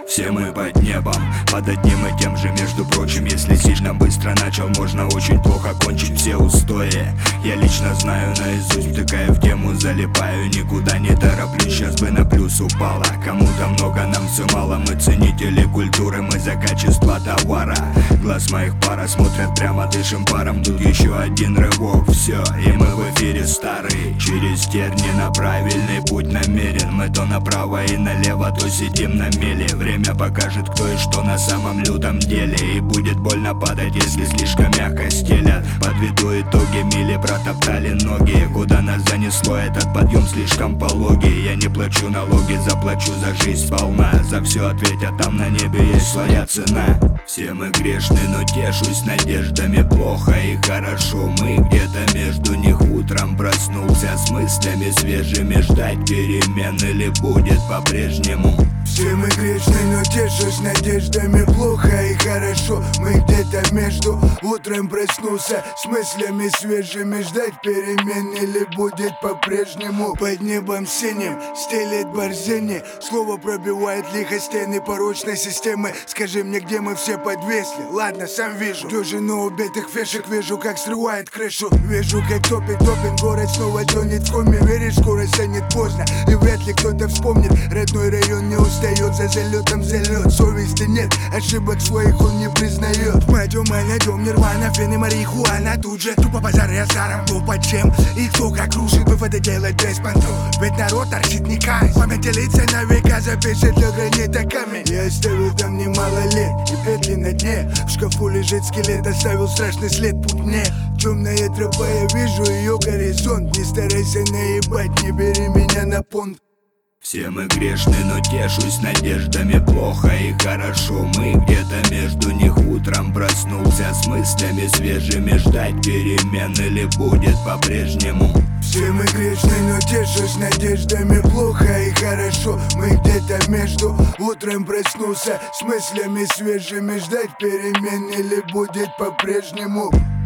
Все мы под небом, под одним и тем же. Между прочим, если сильно быстро начал, можно очень плохо кончить все устои. Я лично знаю наизусть, втыкая в тему, залипаю, никуда не тороплюсь. Сейчас бы на плюс упала, кому-то много, нам все мало. Мы ценители культуры, мы за качество товара. Глаз моих пара смотрят прямо, дышим паром. Тут еще один рывок, все, и мы в эфире старый. Через терни на правильный путь намерен. Мы то направо и налево, то сидим на мели. Время покажет, кто и что на самом лютом деле. И будет больно падать, если слишком мягко стелят. Подведу итоги, мили протоптали ноги. Куда нас занесло, этот подъем слишком пологий. Я не плачу налоги, заплачу за жизнь сполна. За все ответят, там на небе есть своя цена. Все мы грешны, но тешусь надеждами. Плохо и хорошо, мы где-то между них. Утром проснулся с мыслями свежими. Ждать перемен или будет по-прежнему? Все мы грешны, но тешусь надеждами. Плохо и хорошо, мы где-то между. Утром проснулся с мыслями свежими. Ждать перемен или будет по-прежнему? Под небом синим стелет борзени. Слово пробивает лихо стены порочной системы. Скажи мне, где мы все подвесли? Ладно, сам вижу дюжину убитых фишек. Вижу, как срывает крышу. Вижу, как топит город снова тонет в коме. Веришь, скоро станет поздно, и вряд ли кто-то вспомнит. Родной район не устает, за залетом залет. Совести нет, ошибок своих он не признает. Мать ума найдем нирвана, фены, марихуана. Тут же тупо базар я старом, кто под чем и кто как кружит. Выводы делать без понтов, ведь народ торчит не кайф. Память делится на века, запишет для гранита камень. Я оставил там немало лет, и петли на дне. В шкафу лежит скелет, оставил страшный след. Путь мне темная тропа, я вижу ее горизонт. Не старайся наебать, не бери меня на понт. Все мы грешны, но тешусь надеждами. Плохо и хорошо, мы где-то между них. Утром проснулся с мыслями свежими. Ждать перемен или будет по-прежнему? Все мы грешны, но тешусь надеждами. Плохо и хорошо, мы где-то между. Утром проснулся с мыслями свежими. Ждать перемен или будет по-прежнему?